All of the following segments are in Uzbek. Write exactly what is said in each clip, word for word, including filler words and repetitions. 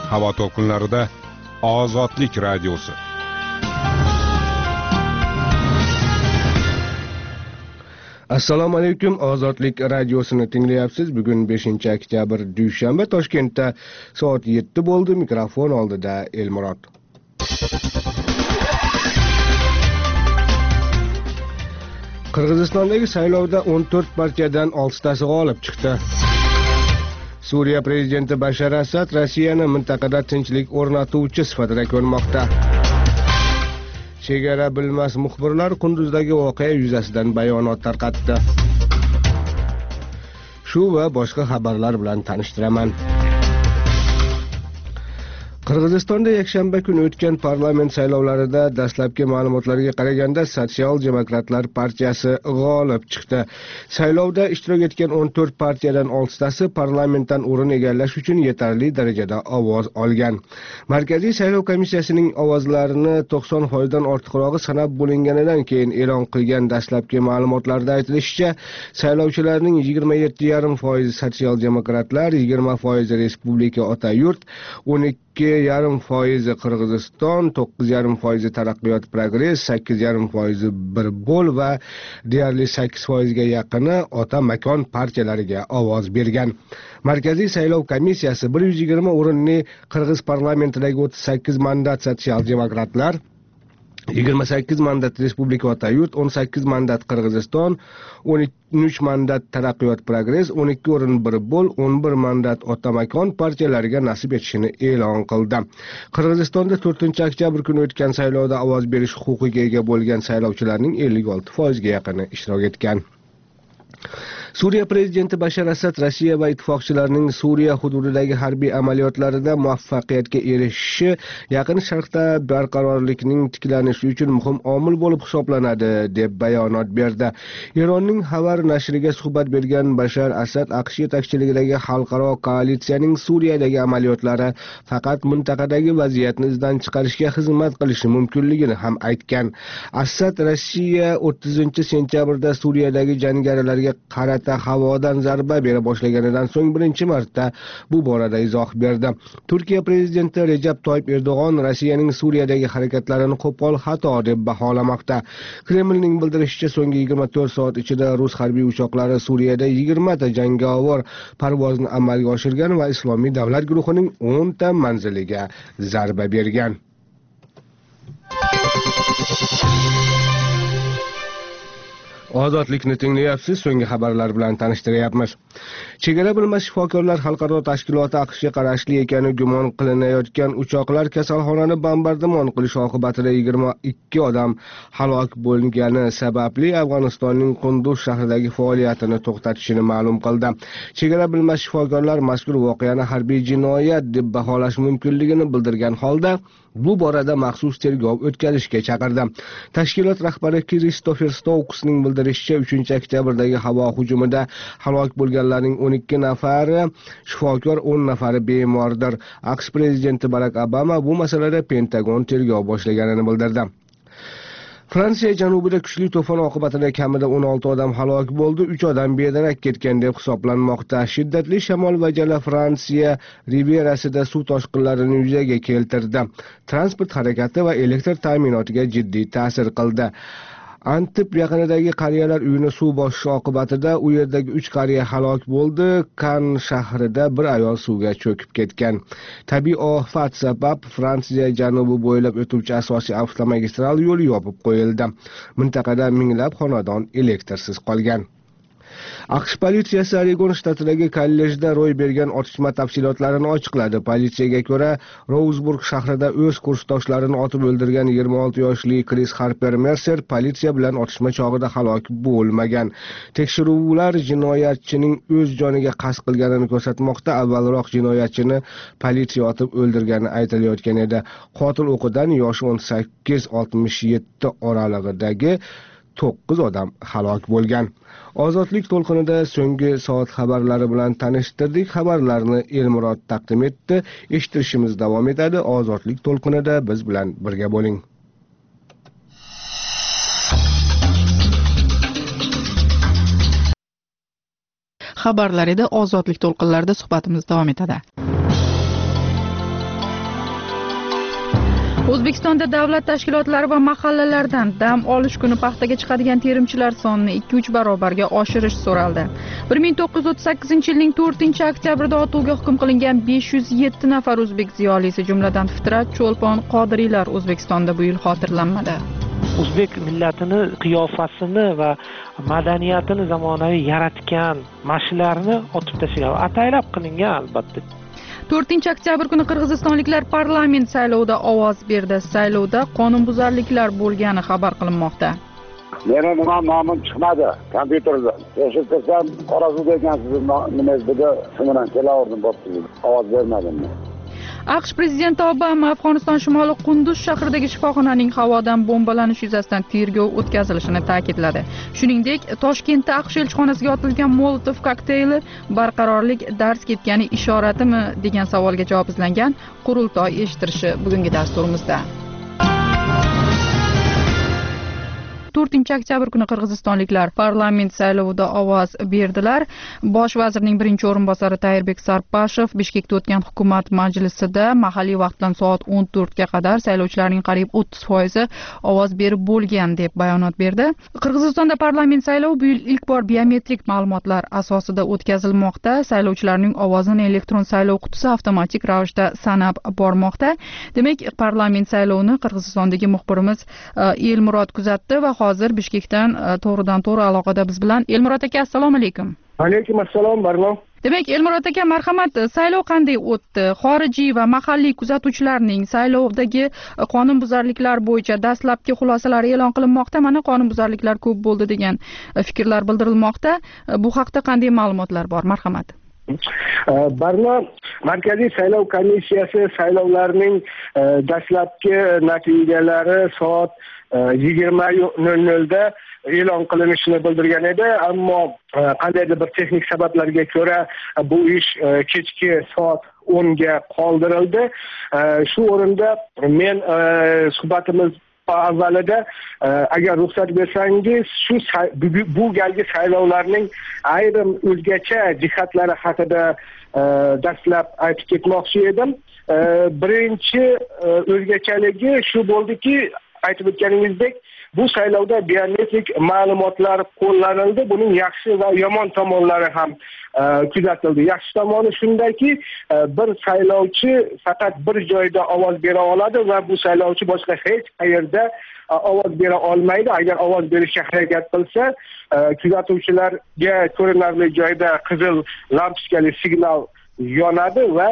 Havo to'lqinlarida Ozodlik radiosi. Assalomu alaykum, Ozodlik radiosini tinglayapsiz. Bugun beshinchi oktyabr dushanba, Toshkentda soat yetti bo'ldi. Mikrofon oldida Elmurod. Qirg'izistondagi saylovda o'n to'rt partiyadan oltitasi g'olib chiqdi. Suriya prezidenti Bashar Asad Rossiyani mintaqada tinchlik o'rnatuvchi sifatida ko'rmoqda. Chegara bilmas muxbirlar Qunduzdagi voqea yuzasidan bayonot tarqatdi. Shu va boshqa xabarlar bilan tanishtiraman. Qirg'izistonda yakshanba kuni o'tgan parlament saylovlarida dastlabki ma'lumotlarga qaraganda Sotsial demokratlar partiyasi g'olib chiqdi. Saylovda ishtirok etgan o'n to'rt partiyadan oltitasi parlamentdan o'rin egallash uchun yetarli darajada ovoz olgan. Markaziy saylov komissiyasining ovozlarini to'qson foizdan ortiqrog'i sanab bo'linganidan keyin e'lon qilgan dastlabki ma'lumotlarda aytilishicha, saylovchilarning yigirma yetti yarim foizi sotsial demokratlar, yigirma foizi Respublika Ota yurt, o'n ikki yarim foizi Qirg'iziston, to'qqiz yarim foizi Taraqqiyot Progress, sakkiz yarim foizi Bir bo'l va deyarli sakkiz foizga yaqini Ota makon partiyalariga ovoz bergan. Markaziy saylov komissiyasi bir yuz yigirma o'rinli Qirg'iz parlamentidagi o'ttiz sakkiz mandat sotsial demokratlar, yigirma sakkiz mandat Respublika Ota yurt, o'n sakkiz mandat Qirg'iziston, o'n uch mandat Taraqqiyot Progress, o'n ikki o'rin Bir bo'l, o'n bir mandat Ota makon partiyalariga nasib etishini e'lon qildi. Qirg'izistonda to'rtinchi oktyabr kuni o'tgan saylovda ovoz berish huquqiga ega bo'lgan saylovchilarning ellik olti foizga yaqini ishtirok etgan. Suriya prezidenti Bashar Asad Rossiya va ittifoqchilarining Suriya hududidagi harbiy amaliyotlarida muvaffaqiyatga erishishi Yaqin Sharqda barqarorlikning tiklanishi uchun muhim omil bo'lib hisoblanadi deb bayonot berdi. Eronning Xabar nashriga suhbat bergan Bashar Asad AQSh yetakchiligidagi xalqaro koalitsiyaning Suriyadagi amaliyotlari faqat mintaqadagi vaziyatni izdan chiqarishga xizmat qilishi mumkinligini ham aytgan. Asad Rossiya o'ttizinchi sentyabrda Suriyadagi jangarilarga qarata havodan zarba bera boshlaganidan so'ng birinchi marta bu borada izoh berdi. Turkiya prezidenti Recep Tayyip Erdo'g'on Rossiyaning Suriyadagi harakatlarini qo'pol xato deb baholamoqda. Kremlning bildirishicha, so'nggi yigirma to'rt soat ichida rus harbiy uchoqlari Suriyada yigirma ta jangovar parvozni amalga oshirgan va Islomiy davlat guruhining o'n ta manziliga zarba bergan. Ozodlikni tinglayapsiz, so'nggi xabarlar bilan tanishtiryapmiz. Chegara bilmas shifokorlar xalqaro tashkiloti AQShga qarashli ekani gumon qilinayotgan uchoqlar kasalxonani bombardimon qilish oqibatida yigirma ikki odam halok bo'lgani sababli Afg'onistonning Qunduz shahridagi faoliyatini to'xtatishini ma'lum qildi. Chegara bilmas shifokorlar mazkur voqeani harbiy jinoyat deb baholash mumkinligini bildirgan holda bu borada maxsus tergov o'tkazishga chaqirdi. Tashkilot rahbari Kristofer Stokesning bildirishicha, uchinchi oktyabrdagi havo hujumida halok bo'lganlarning o'n ikki nafari shifokor, o'n nafari bemordir. AQSh prezidenti Barak Obama bu masalada Pentagon tergov boshlaganini bildirdi. Fransiya janubida kuchli to'fon oqibatida kamida o'n olti odam halok bo'ldi, uch odam bedarak ketgan deb hisoblanmoqda. Shiddatli shamol va jala Fransiya rivierasida suv toshqinlarini yuzaga keltirdi. Transport harakati va elektr ta'minotiga jiddiy ta'sir qildi. Antib yaqinidagi qariyalar uyini suv bosishi oqibatida u yerdagi uch qariya halok bo'ldi. Kan shahrida bir ayol suvga cho'kib ketgan. Tabiiy ofat sabab Fransiya janubi bo'ylab o'tuvchi asosiy avtomagistral yo'l yopib qo'yildi. Mintaqada minglab xonadon elektrsiz qolgan. AQSh politsiyasi Oregon shtatidagi kollejda ro'y bergan otishma tafsilotlarini ochiqladi. Politsiyaga ko'ra, Rouzburg shahrida o'z kursdoshlarini otib o'ldirgan yigirma olti yoshli Chris Harper Mercer politsiya bilan otishma chog'ida halok bo'lmagan. Tekshiruvlar jinoyatchining o'z joniga qasd qilganini ko'rsatmoqda. Avvalroq jinoyatchini politsiya otib o'ldirgani aytilayotgan edi. Qotil o'qidan yoshi o'n sakkiz oltmish yetti oralig'idagi to'qqiz odam halok bo'lgan. Ozodlik to'lqinida so'nggi soat xabarlari bilan tanishtirdik. Xabarlarni Elmurod taqdim etdi. Eshitishimiz davom etadi. Ozodlik to'lqinida biz bilan birga bo'ling. Xabarlar edi. Ozodlik to'lqinlarida suhbatimiz davom etadi. O'zbekistonda davlat tashkilotlari va mahallalardan dam olish kuni paxtaga chiqadigan terimchilar sonini ikki uch barobarga oshirish so'raldi. bir ming to'qqiz yuz o'ttiz sakkizinchi yilning to'rtinchi oktyabrida otuvga hukm qilingan besh yuz yetti nafar o'zbek ziyolisi, jumladan Fitrat, Cho'lpon, Qodiriylar O'zbekistonda bu yil xotirlanmadi. O'zbek millatini qiyofasini va madaniyatini zamonaviy yaratgan mashlarni otib tashlagan, ataylab qilingan albatta. to'rtinchi oktyabr kuni qirg'izistonliklar parlament saylovida ovoz berdi. Saylovda qonunbuzarliklar bo'lgani xabar qilinmoqda. Meni nima nomim chiqmadi kompyuterdan. Eshitdim, Qorazuv ekansiz, nima dedi, shu bilan kelaverdim, bo'pti. Ovoz bermadim. AQSh prezidenti Obama Afg'oniston shimoli Qunduz shahridagi shifoxonaning havodan bombalanishi yuzasidan tergov o'tkazilishini ta'kidladi. Shuningdek, Toshkentda AQSh elchixonasiga otilgan Molotov kokteyli barqarorlik darz ketgani ishoratimi degan savolga javob izlangan qurultoy eshittirishi bugungi dasturimizda. to'rtinchi oktyabr kuni qirg'izistonliklar parlament saylovida ovoz berdilar. Bosh vazirning birinchi o'rinbosari Tayirbek Sarpashev Bishkekda o'tgan hukumat majlisida mahalliy vaqt bilan soat o'n to'rtga qadar saylovchilarning qariyb o'ttiz foizi ovoz berib bo'lgan deb bayonot berdi. Qirg'izistonda parlament saylovi bu yil ilk bor biometrik ma'lumotlar asosida o'tkazilmoqda. Saylovchilarning ovozini elektron saylov qutisi avtomatik ravishda sanab bormoqda. Demak, parlament saylovini Qirg'izistondagi muxbirimiz Elmurod kuzatdi va hozir Bishkekdan to'g'ridan to'g'ri aloqada biz bilan. Elmurod aka, assalomu alaykum. Alaykum assalom, Barnom. Demak, Elmurod aka, marhamat, saylov qanday o'tdi? Xorijiy va mahalliy kuzatuvchilarning saylovdagi qonunbuzarliklar bo'yicha dastlabki xulosalari e'lon qilinmoqda. Mana qonunbuzarliklar ko'p bo'ldi degan fikrlar bildirilmoqda. Bu haqda qanday ma'lumotlar bor? Marhamat. Barno Markaziy saylov komissiyasi saylovlarning dastlabki natijalari soat yigirma nol nolda e'lon qilinishini bildirgan edi, ammo qandaydir bir texnik sabablarga ko'ra bu ish kechki soat o'nga qoldirildi. Shu o'rinda men suhbatimiz avvalida agar ruxsat bersangiz shu bu galgi saylovlarning ayrim o'zgacha jihatlari haqida dastlab aytib ketmoqchi edim. Birinchi o'zgachaligi shu bo'ldiki, aytib o'tganingizdek, bu saylovda biometrik ma'lumotlar qo'llanildi. Buning yaxshi va yomon tomonlari ham kuzatildi. Yaxshi tomoni shundaki, bir saylovchi faqat bir joyda ovoz bera oladi va bu saylovchi boshqa hech qayerda ovoz bera olmaydi. Agar ovoz berishga harakat qilsa, kuzatuvchilarga ko'rinarli joyda qizil lampochkali signal yonadi va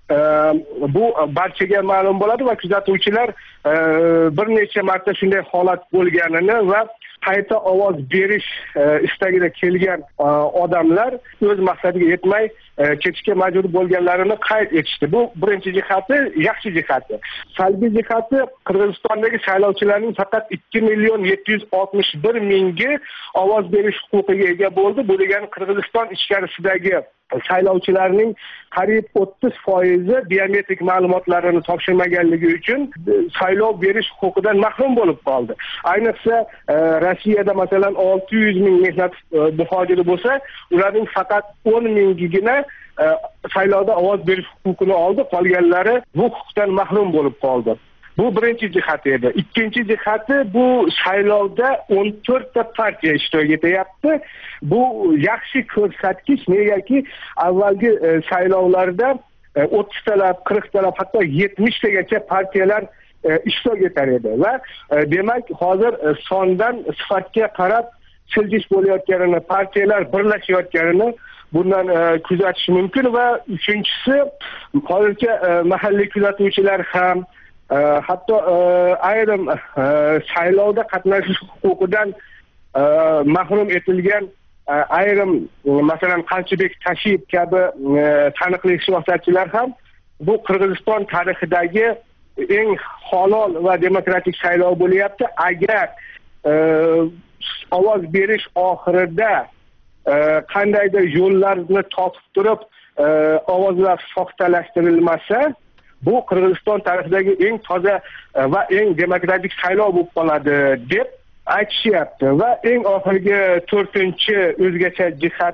bu barchaga ma'lum bo'ladi va kuzatuvchilar bir necha marta shunday holat bo'lganini va qayta ovoz berish istagida kelgan odamlar o'z maqsadiga yetmay ketishga majbur bo'lganlarini qayd etishdi. Bu birinchi jihati, yaxshi jihati. Salbiy jihati, Qirg'izistondagi saylovchilarning faqat ikki million yetti yuz oltmish bir mingi ovoz berish huquqiga ega bo'ldi. Bu degani Qirg'iziston ichkarisidagi saylovchilarning qariyb o'ttiz foizi biometrik ma'lumotlarini topshirmaganligi uchun saylov berish huquqidan mahrum bo'lib qoldi. Ayniqsa Rossiyada masalan olti yuz ming mehnat muhojiri bo'lsa, ularning faqat o'n mingigina saylovda ovoz berish huquqini oldi, qolganlari bu huquqdan mahrum bo'lib qoldi. Bu birinchi jihati edi. Ikkinchi jihati, bu saylovda o'n to'rtta partiya ishtirok etyapti. Bu yaxshi ko'rsatkich, negaki avvalgi saylovlarda o'ttiztalab, qirqtalab, hatto yetmishtagacha partiyalar ishtirok etar edi va demak hozir sondan sifatga qarab siljish bo'layotganini, partiyalar birlashayotganini bundan kuzatish mumkin va uchinchisi, hozircha mahalliy kuzatuvchilar ham hatto ayrim saylovda qatnashish huquqidan mahrum etilgan ayrim masalan Qalchibek Tashiyev kabi taniqli siyosatchilar ham bu Qirg'iziston tarixidagi eng halol va demokratik saylov bo'lyapti. Agar ovoz berish oxirida qandaydir yo'llarni topib turib ovozlar soxtalashtirilmasa, bu Qirg'iziston tarixidagi eng toza va eng demokratik saylov bo'lib qoladi deb aytishyapti. Va eng oxirgi to'rtinchi o'zgacha jihat